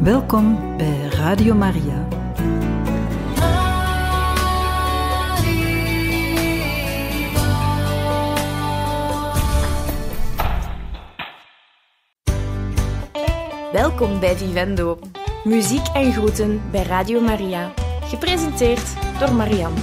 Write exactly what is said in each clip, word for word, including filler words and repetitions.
Welkom bij Radio Maria. Welkom bij Vivendo. Muziek en groeten bij Radio Maria. Gepresenteerd door Marianne.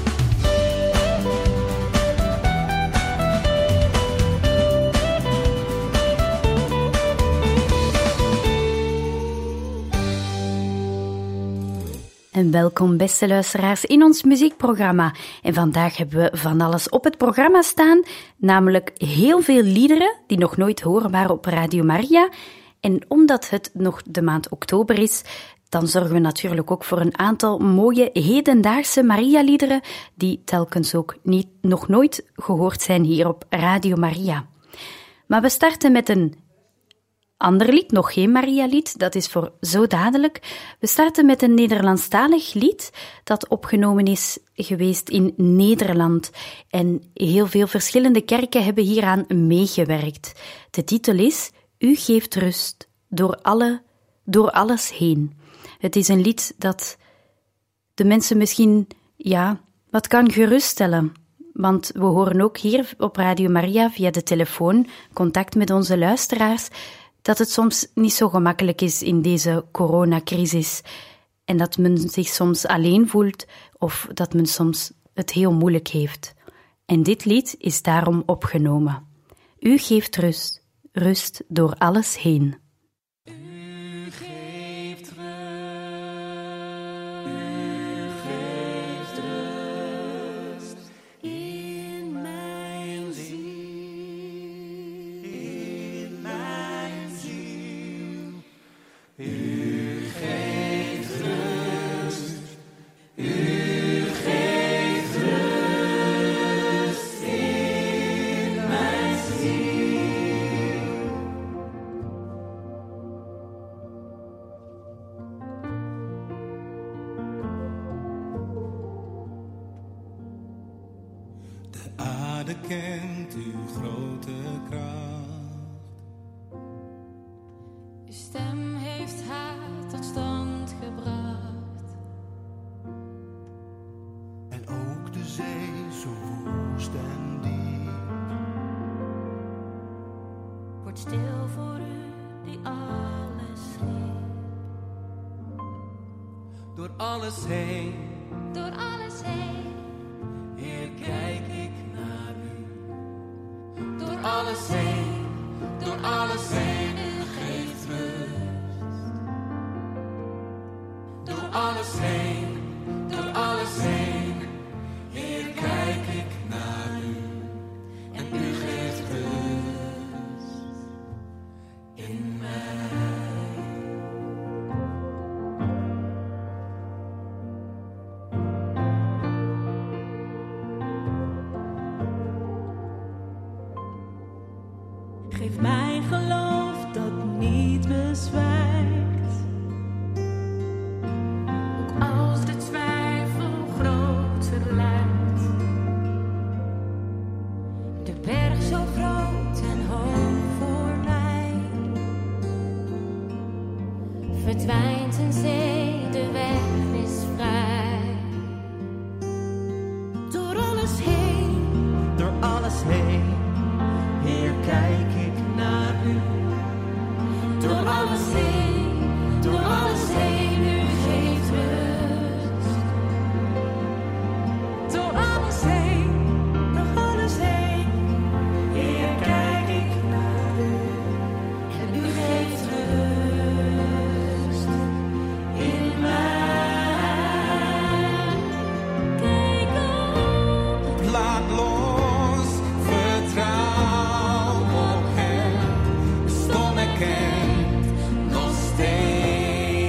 En welkom, beste luisteraars, in ons muziekprogramma. En vandaag hebben we van alles op het programma staan, namelijk heel veel liederen die nog nooit horen waren op Radio Maria. En omdat het nog de maand oktober is, dan zorgen we natuurlijk ook voor een aantal mooie hedendaagse Maria-liederen die telkens ook niet, nog nooit gehoord zijn hier op Radio Maria. Maar we starten met een ander lied, nog geen Maria-lied, dat is voor zo dadelijk. We starten met een Nederlandstalig lied dat opgenomen is geweest in Nederland. En heel veel verschillende kerken hebben hieraan meegewerkt. De titel is U geeft rust door, alle, door alles heen. Het is een lied dat de mensen misschien, ja, wat kan geruststellen. Want we horen ook hier op Radio Maria via de telefoon contact met onze luisteraars dat het soms niet zo gemakkelijk is in deze coronacrisis en dat men zich soms alleen voelt of dat men soms het heel moeilijk heeft. En dit lied is daarom opgenomen. U geeft rust, rust door alles heen. U geeft rust, u geeft rust in mijn ziel, in mijn ziel. U geeft rust, u geeft rust in mijn ziel. De aarde kent uw grote kracht. Uw stem heeft haar tot stand gebracht. En ook de zee zo woest en diep. Word stil voor u die alles schiep. Door alles heen, Door alles heen, Heer, kijk ik naar u. door alles heen, Door alles heen, u geeft rust. Door alles heen, door alles heen, Heer, kijk ik naar u. En u geeft rust in mij. Geef mij geloof dat niet bezwijkt. ook als de twijfel groter lijkt. De berg zo groot en hoog voor mij. Verdwijnt een zee, de weg is vrij. Door alles heen, Door alles heen, Heer, kijk ik naar u. Door alles heen, door alles heen, u geeft rust. door alles heen, door alles heen. Heer, kijk ik naar u. En u geeft rust in mij. Kijk op, Laat los, vertrouw op hem. De storm erkent nog steeds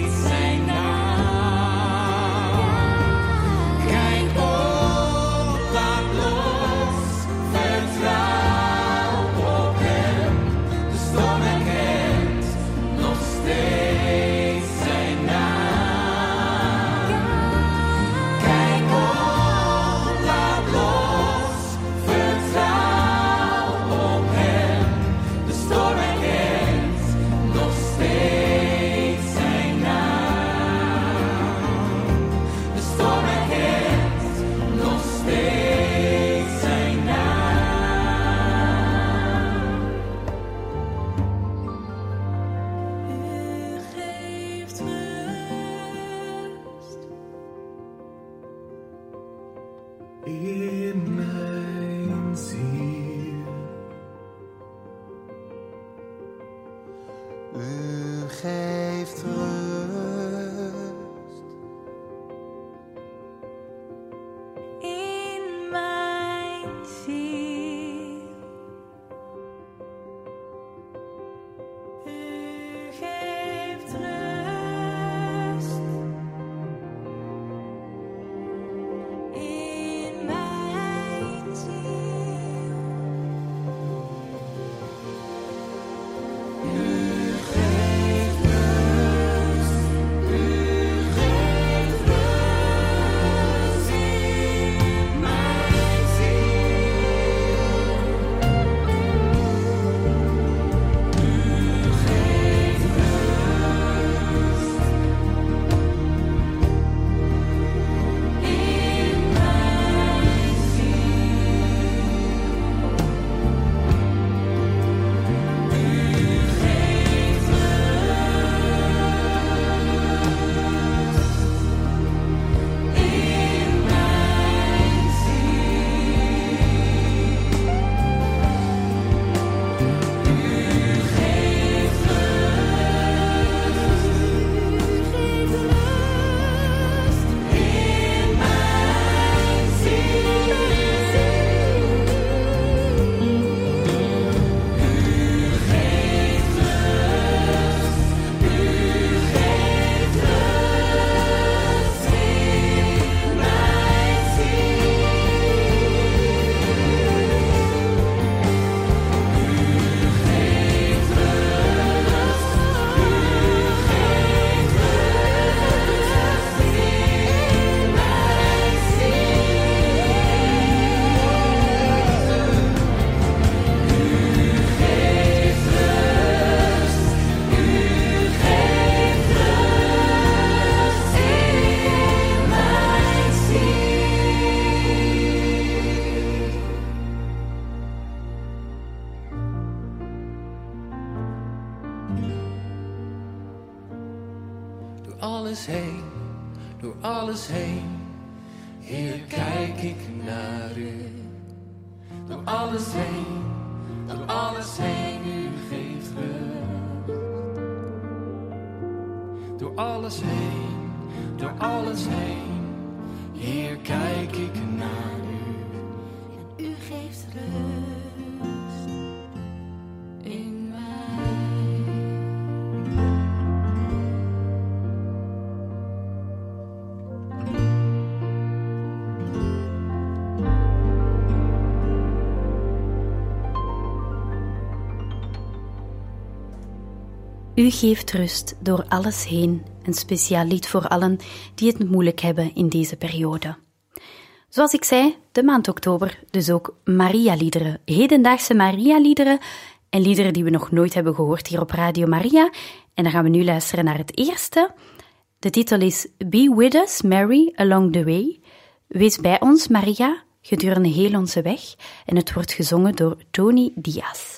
U geeft rust in mijn ziel. U geeft rust in mijn ziel. U geeft rust, u geeft rust in mijn ziel. U geeft rust in mijn door alles heen, door alles heen. Heer, kijk ik naar u. Door alles heen, door alles heen. U geeft rust. Door alles heen, door alles heen. Heer, kijk ik naar u. En u geeft rust in mij. U geeft rust door alles heen. Een speciaal lied voor allen die het moeilijk hebben in deze periode. Zoals ik zei, de maand oktober, dus ook Maria-liederen. Hedendaagse Maria-liederen en liederen die we nog nooit hebben gehoord hier op Radio Maria. En dan gaan we nu luisteren naar het eerste. De titel is Be With Us, Mary, Along the Way. Wees bij ons, Maria, gedurende heel onze weg. En het wordt gezongen door Tony Diaz.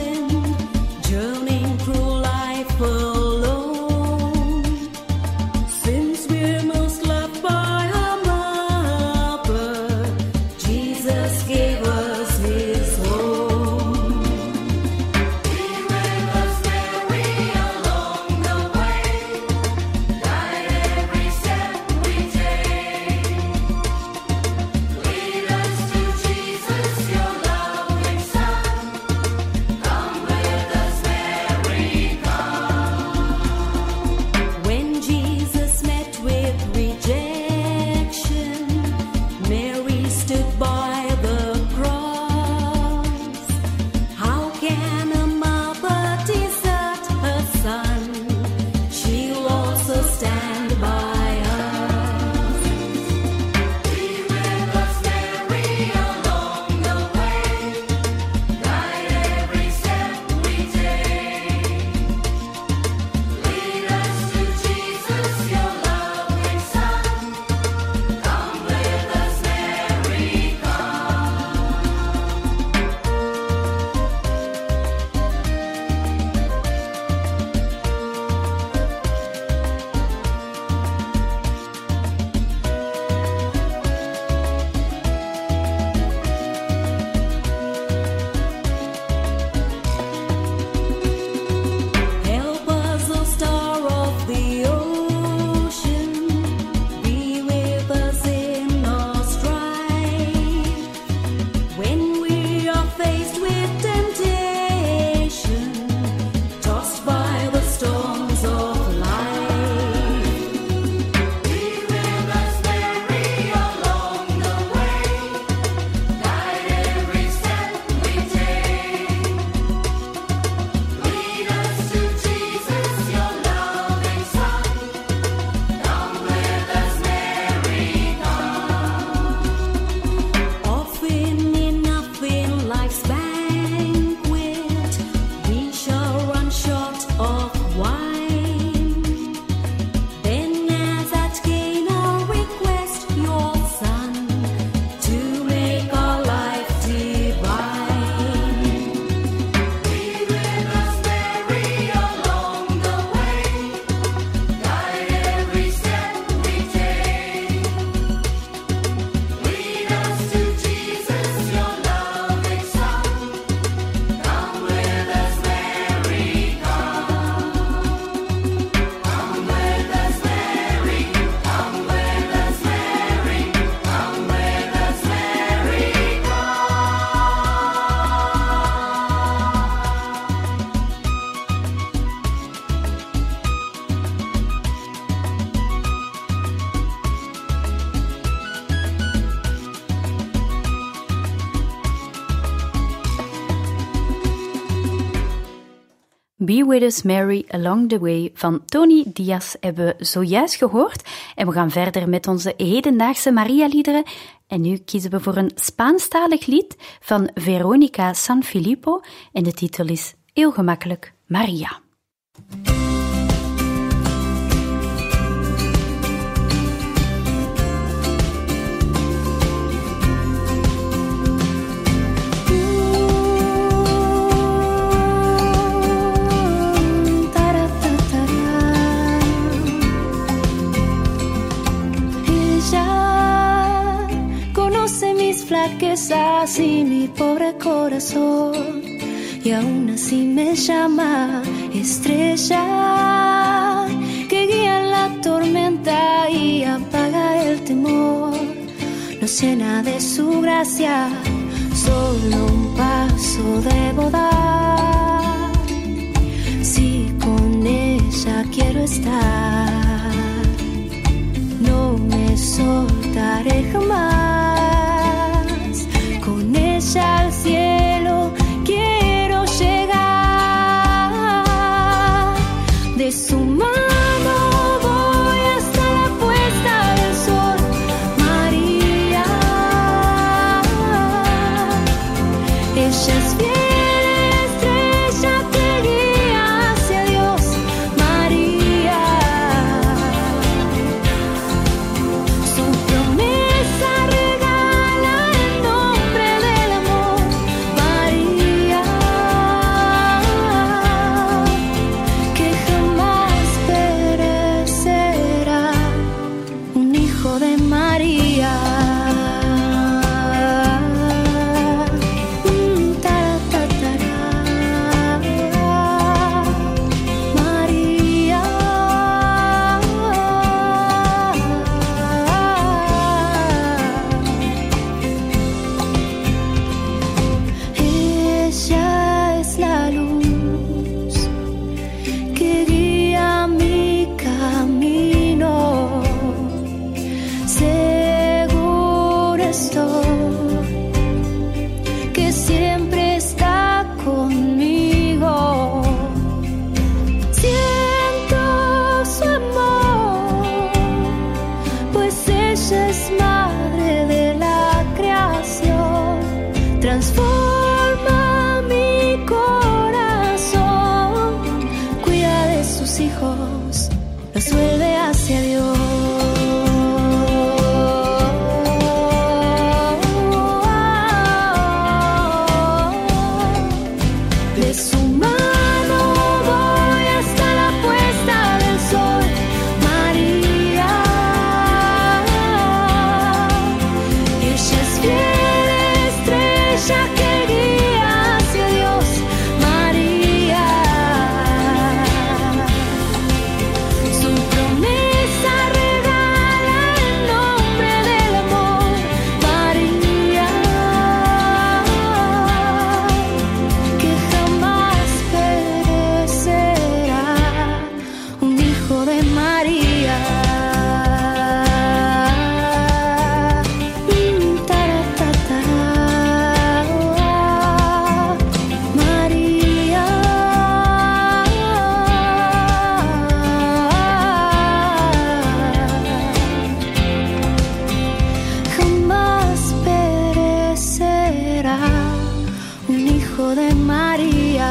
Journeying through life alone, Be With Us Mary Along the Way van Tony Diaz hebben we zojuist gehoord. En we gaan verder met onze hedendaagse Maria-liederen. En nu kiezen we voor een Spaanstalig lied van Veronica Sanfilippo. En de titel is heel gemakkelijk Maria. Flaquezas y mi pobre corazón, y aún así me llama estrella que guía la tormenta y apaga el temor. Nos llena de su gracia, solo un paso debo dar. Si con ella quiero estar, no me soltaré jamás. Con ella al cielo quiero llegar. De su mano voy hasta la puesta del sol. María, ella es fiel estrella que guía hacia Dios. María, su promesa regala el nombre del amor. María, que jamás perecerá, un hijo de María. Mm, taratatara. María, ella es la luz que guía mi camino. Seguro estoy que siempre está conmigo. Siento su amor, pues ella es madre de la creación. Transforma mi corazón, cuida de sus hijos, los vuelve hacia Dios. De su mano voy hasta la puesta del sol. María, ella es fiel estrella que guía hacia Dios. María, su promesa regala el nombre del amor. María, que jamás perecerá, un hijo de María. Mm, taratatara. María, jamás perecerá, un hijo de María.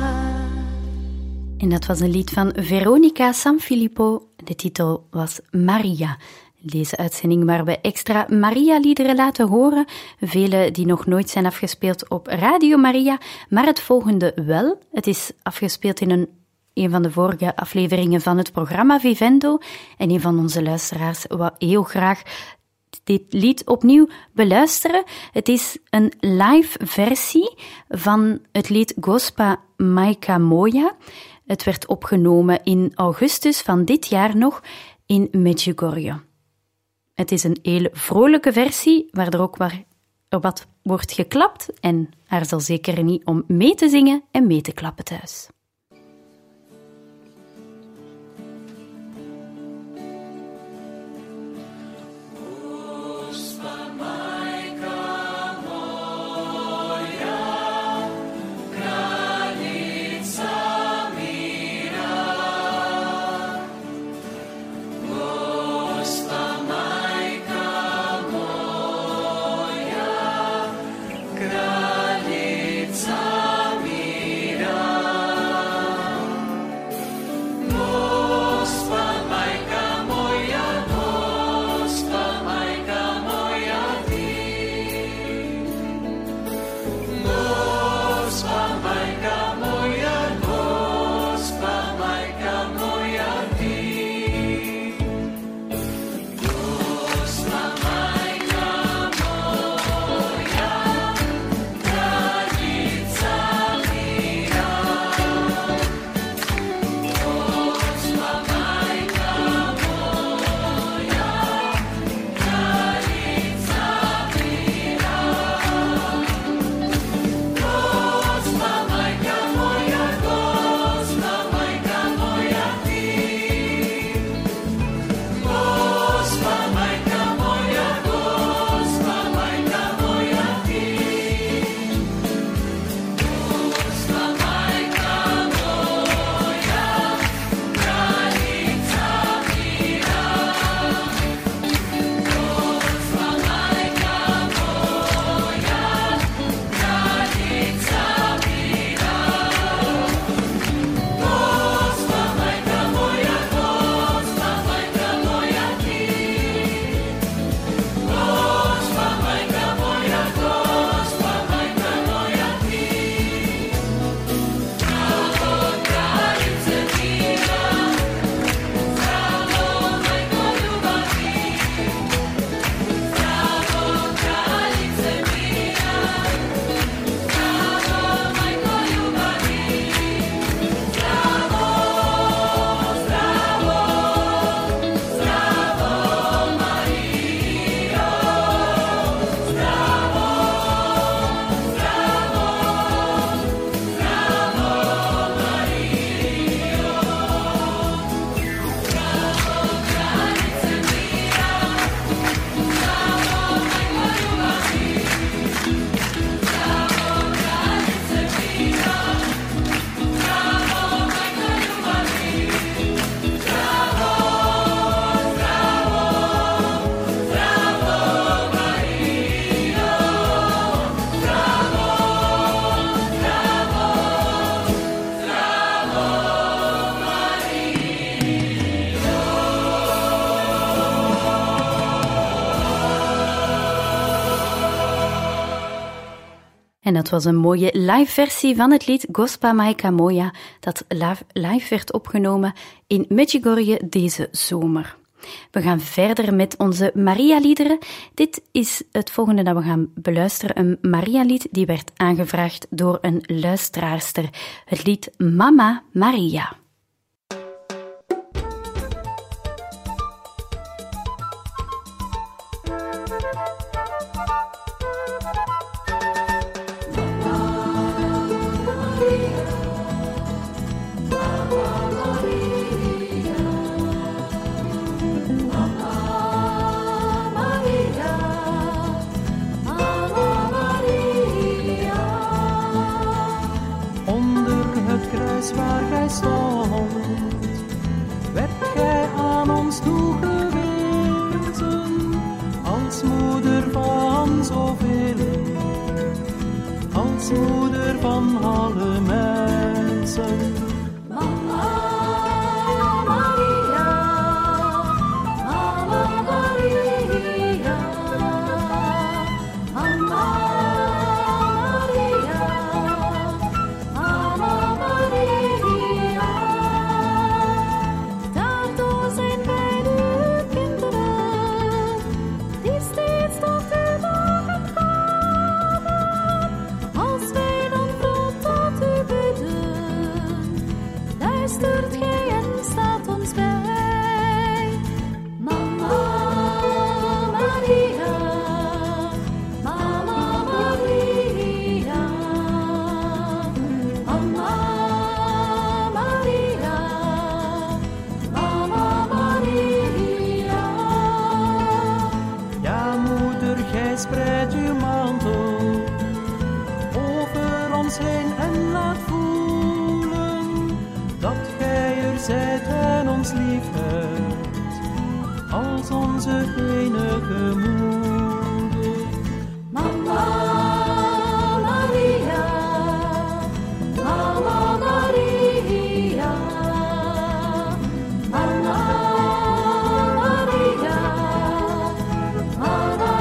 En dat was een lied van Veronica Sanfilippo. De titel was Maria. Deze uitzending waar we extra Maria-liederen laten horen. Vele die nog nooit zijn afgespeeld op Radio Maria, maar het volgende wel. Het is afgespeeld in een, een van de vorige afleveringen van het programma Vivendo. En een van onze luisteraars wou heel graag dit lied opnieuw beluisteren. Het is een live versie van het lied Gospa Majka Moja. Het werd opgenomen in augustus van dit jaar nog in Medjugorje. Het is een hele vrolijke versie, waar er ook waar, wat wordt geklapt. En aarzel zeker niet om mee te zingen en mee te klappen thuis. Granica mi En dat was een mooie live versie van het lied Gospa Majka Moja, dat live werd opgenomen in Medjugorje deze zomer. We gaan verder met onze Maria-liederen. Dit is het volgende dat we gaan beluisteren. Een Maria-lied die werd aangevraagd door een luisteraarster. Het lied Mama Maria. Waar gij stond, werd gij aan ons toegewezen, als moeder van zoveel, als moeder van alle mensen. Mama Maria, Mama Maria, Mama. Spreid uw mantel over ons heen en laat voelen dat gij er zijt en ons lief hebt als onze enige moeder. Mama Maria, Mama Maria, Mama Maria, Mama.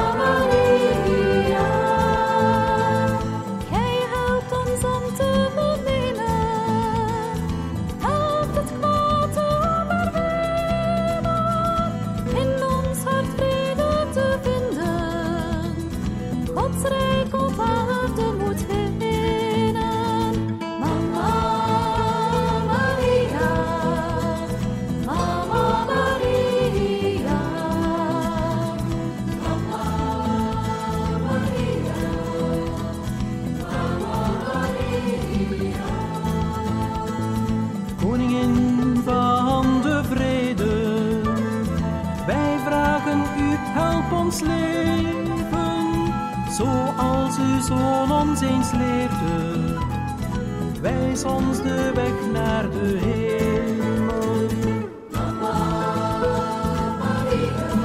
Ons leven, zoals uw Zoon ons eens leerde, wijs ons de weg naar de hemel. Mama Maria,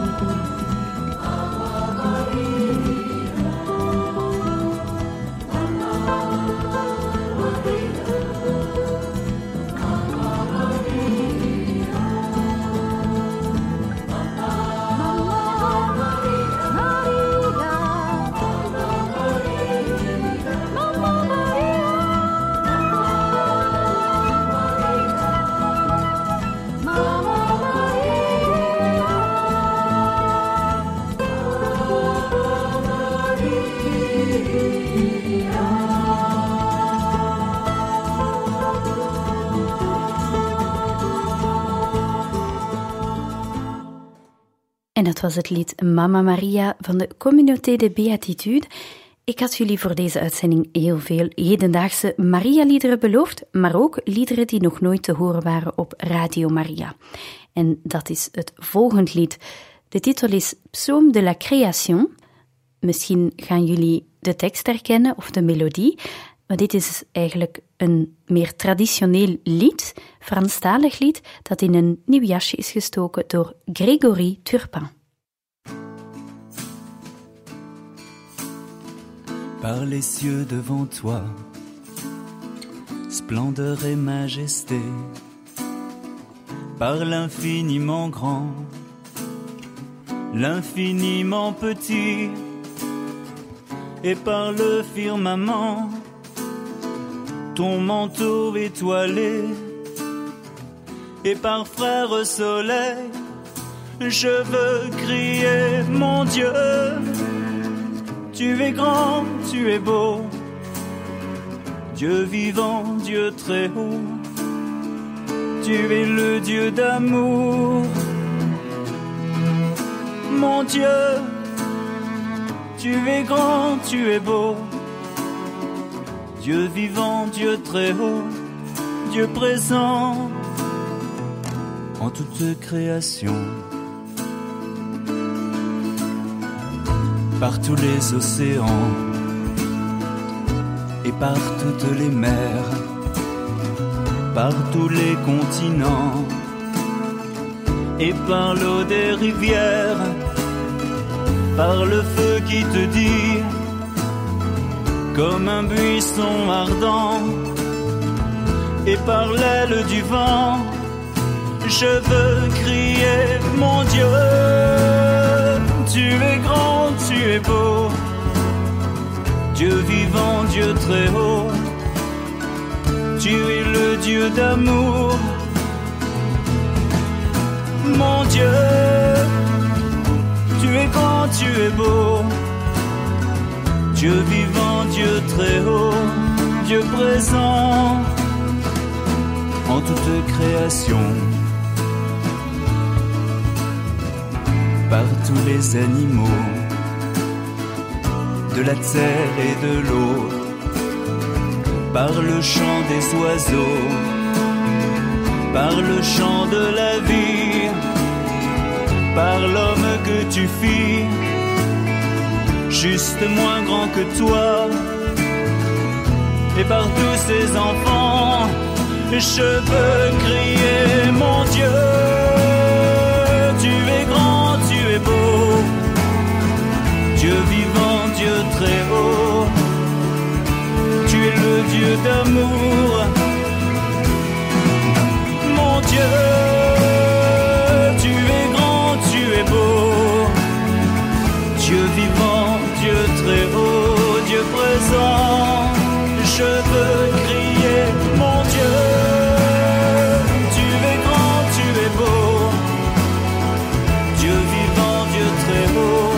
Mama Maria, Mama Maria, Mama Maria. En dat was het lied Mama Maria van de Communauté de Béatitude. Ik had jullie voor deze uitzending heel veel hedendaagse Maria-liederen beloofd, maar ook liederen die nog nooit te horen waren op Radio Maria. En dat is het volgende lied. De titel is Psaume de la Création. Misschien gaan jullie de tekst herkennen of de melodie, maar dit is eigenlijk een meer traditioneel lied, Franstalig lied, dat in een nieuw jasje is gestoken door Grégory Turpin. Par les cieux devant toi, splendeur et majesté, par l'infiniment grand, l'infiniment petit, et par le firmament, ton manteau étoilé, et par frère soleil, je veux crier mon Dieu. Tu es grand, tu es beau, Dieu vivant, Dieu très haut. Tu es le Dieu d'amour, mon Dieu. Tu es grand, tu es beau, Dieu vivant, Dieu très haut, Dieu présent en toute création. Par tous les océans et par toutes les mers, par tous les continents et par l'eau des rivières, par le feu qui te dit comme un buisson ardent, et par l'aile du vent, je veux crier mon Dieu. Tu es grand, tu es beau, Dieu vivant, Dieu très haut. Tu es le Dieu d'amour, mon Dieu. Tu es grand, tu es beau, Dieu vivant, Dieu très haut, Dieu présent en toute création. Par tous les animaux de la terre et de l'eau, par le chant des oiseaux, par le chant de la vie, par l'homme que tu fis, juste moins grand que toi, et par tous ces enfants, je veux crier mon Dieu. Tu es grand, tu es beau, Dieu vivant, Dieu très haut. Tu es le Dieu d'amour, mon Dieu. Tu es grand, tu es beau, Dieu vivant, Dieu très haut, Dieu présent. Je veux crier mon Dieu. Tu es grand, tu es beau, Dieu vivant, Dieu très haut.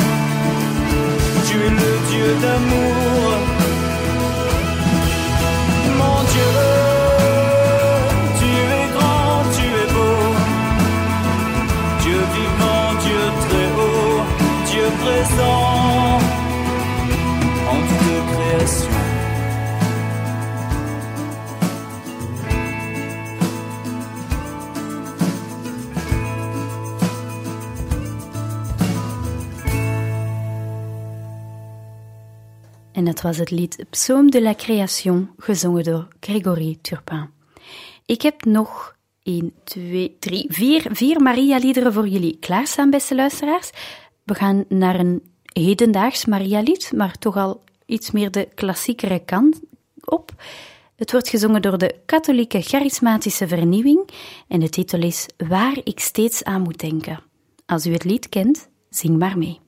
Tu es le Dieu d'amour, mon Dieu. Tu es grand, tu es beau, Dieu vivant, Dieu très haut, Dieu présent en toute création. En dat was het lied Psaume de la Création, gezongen door Grégory Turpin. Ik heb nog één, twee, drie, vier, vier Maria-liederen voor jullie klaarstaan, beste luisteraars. We gaan naar een hedendaags Maria-lied, maar toch al iets meer de klassiekere kant op. Het wordt gezongen door de katholieke charismatische vernieuwing en de titel is Waar ik steeds aan moet denken. Als u het lied kent, zing maar mee.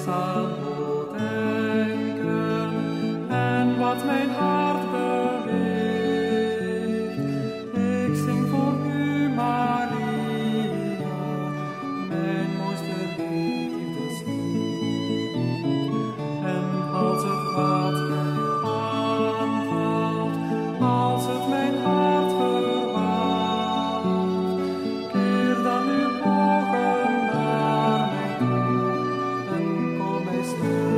zal denken en wat mijn hart beweegt. Ik zing voor u, Maria, mijn mooiste liefdeslied. En als het wat mij aanvalt, als het mijn hart verwacht, keer dan uw ogen naar mij toe en kom mij stil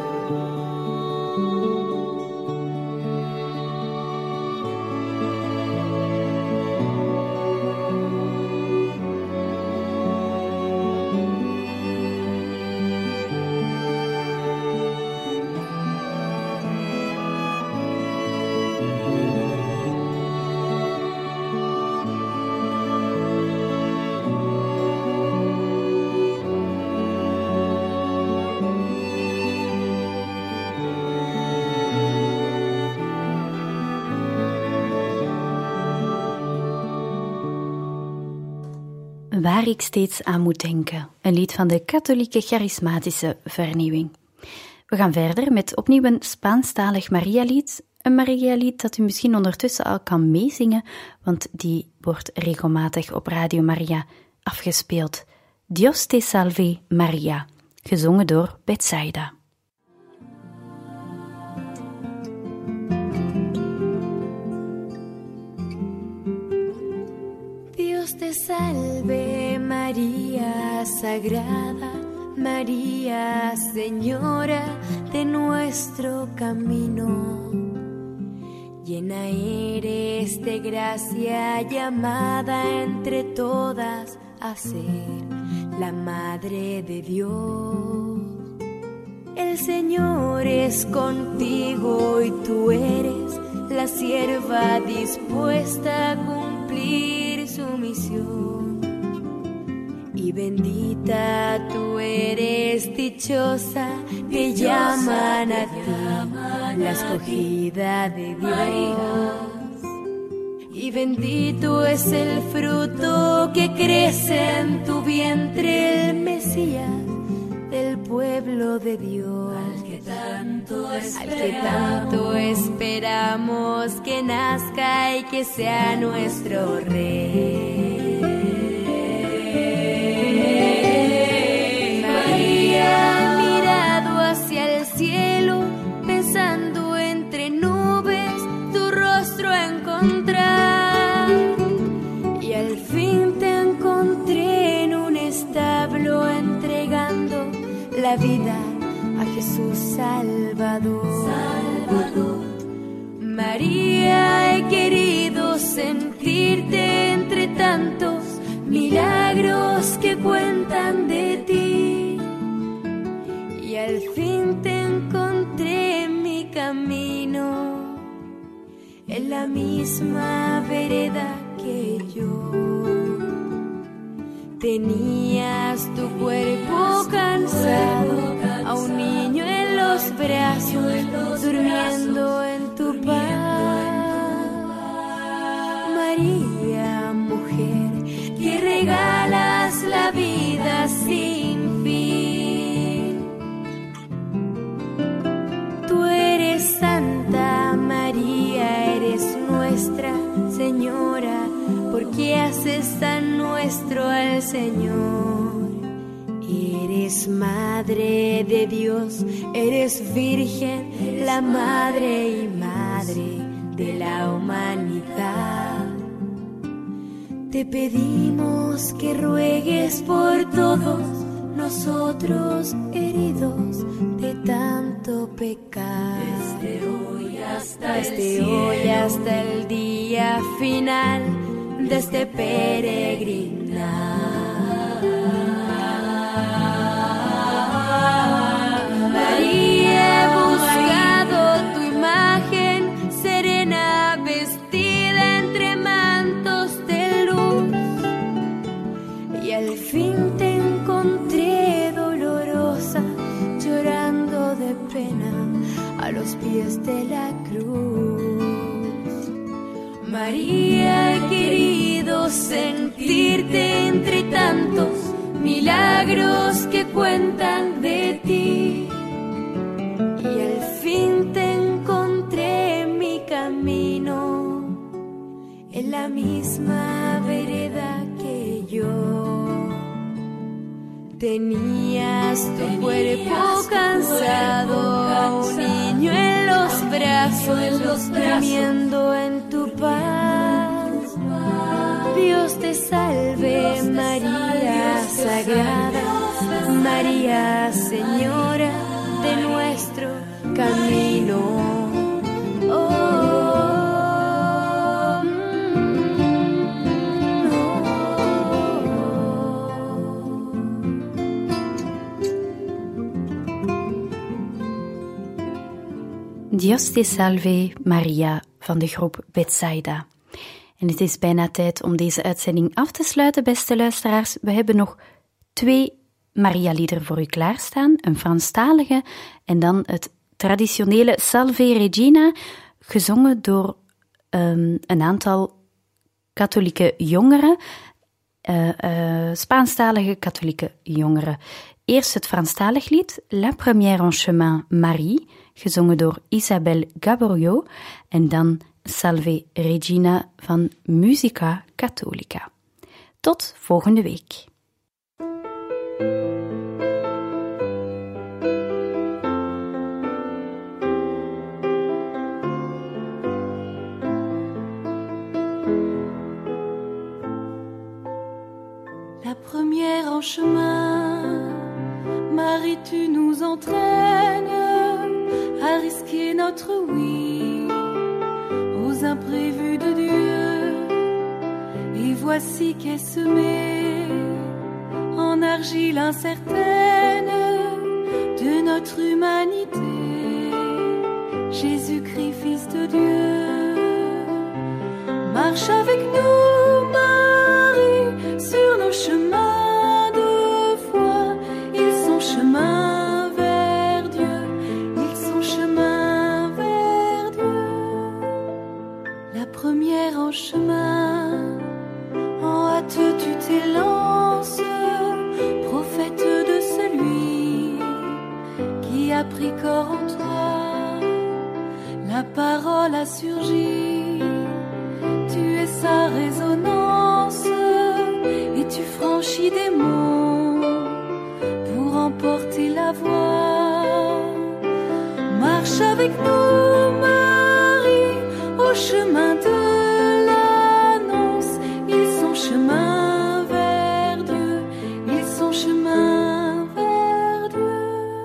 Waar ik steeds aan moet denken. Een lied van de katholieke charismatische vernieuwing. We gaan verder met opnieuw een Spaanstalig Maria-lied. Een Maria-lied dat u misschien ondertussen al kan meezingen, want die wordt regelmatig op Radio Maria afgespeeld. Dios te salve Maria, gezongen door Betsaida. Dios te salve María Sagrada, María Señora de nuestro camino. Llena eres de gracia, llamada entre todas a ser la Madre de Dios. El Señor es contigo y tú eres la sierva dispuesta a cumplir su misión. Y bendita tú eres, dichosa, te llaman a ti la escogida de Dios. Y bendito es el fruto que crece en tu vientre, el Mesías del pueblo de Dios. Al que tanto esperamos, al que tanto esperamos que nazca y que sea nuestro Rey. María ha mirado hacia el cielo, pensando entre nubes tu rostro encontrar. Y al fin te encontré en un establo entregando la vida a Jesús Salvador. Salvador. María, he querido sentirte entre tantos milagros que cuentan de ti. Y al fin te encontré en mi camino, en la misma vereda que yo. Tenías tu cuerpo cansado, a un niño en los brazos, durmiendo en tu paz. María, mujer, que regalas la vida sin fin. Tú eres Santa María, eres nuestra Señora, porque haces tan nuestro al Señor. Eres Madre de Dios, eres Virgen, la Madre y Madre de la humanidad. Te pedimos que ruegues por todos nosotros heridos de tanto pecar. Desde hoy hasta, Desde el, hoy hasta el día final de este peregrinar. María, he buscado tu imagen serena, vestida entre mantos de luz, y al fin te encontré dolorosa, llorando de pena a los pies de la cruz. María, he querido sentirte entre tantos milagros que cuentan de ti. la misma vereda que yo. Tenías tu cuerpo cansado, un niño en los brazos, durmiendo en tu paz. Dios te salve, María Sagrada, María Señora de nuestro camino. Dios te salve Maria van de groep Bethsaida. En het is bijna tijd om deze uitzending af te sluiten, beste luisteraars. We hebben nog twee Maria-liederen voor u klaarstaan. Een Franstalige en dan het traditionele Salve Regina, gezongen door um, een aantal katholieke jongeren, uh, uh, Spaanstalige katholieke jongeren. Eerst het Franstalig lied, La Première en Chemin Marie, gezongen door Isabelle Gaboriau, en dan Salve Regina van Musica Catholica. Tot volgende week. La première en chemin, Marie, tu nous entraînes à risquer notre oui aux imprévus de Dieu. Et voici qu'est semée en argile incertaine de notre humanité, Jésus-Christ, Fils de Dieu. Marche avec nous, Marie, sur nos chemins de foi. Ils sont chemins vers Dieu, ils sont chemins vers Dieu. La première en chemin, en hâte tu t'élances, prophète de celui qui a pris corps en toi. La parole a surgi, tu es sa résonance, et tu franchis des monts pour emporter la voix. Marche avec nous, Marie, au chemin de l'annonce. Ils sont chemin vers Dieu, ils sont chemin vers Dieu.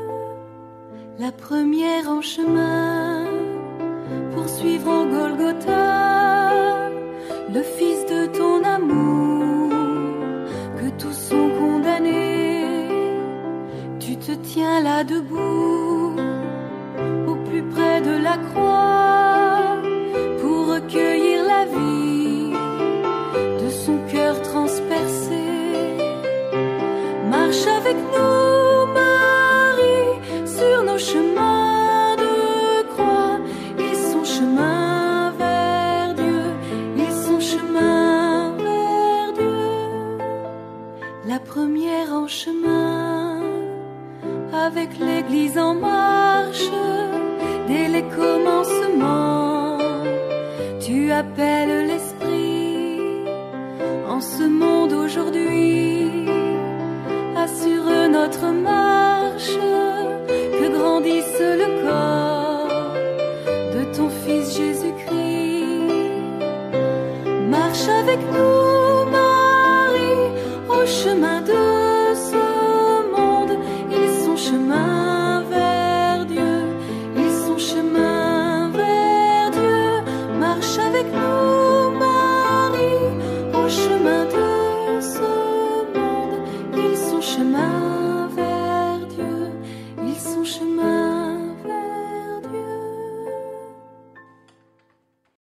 La première en chemin, pour suivre en Golgotha le Fils de ton amour, que tous sont condamnés. Tu te tiens là debout, au plus près de la croix, pour recueillir la vie de son cœur transpercé. Marche avec nous, Marie, sur nos chemins de croix. Ils sont chemins vers Dieu, ils sont chemins vers Dieu. La première en chemin, avec l'Église en marche, dès les commencements, tu appelles l'Esprit en ce monde aujourd'hui. Assure notre marche, que grandisse le corps de ton Fils Jésus-Christ. Marche avec nous, Marie, au chemin de ce monde. Ils sont chemin vers Dieu, ils sont chemin vers Dieu. Marche avec nous, Marie, au chemin de ce monde. Ils sont chemin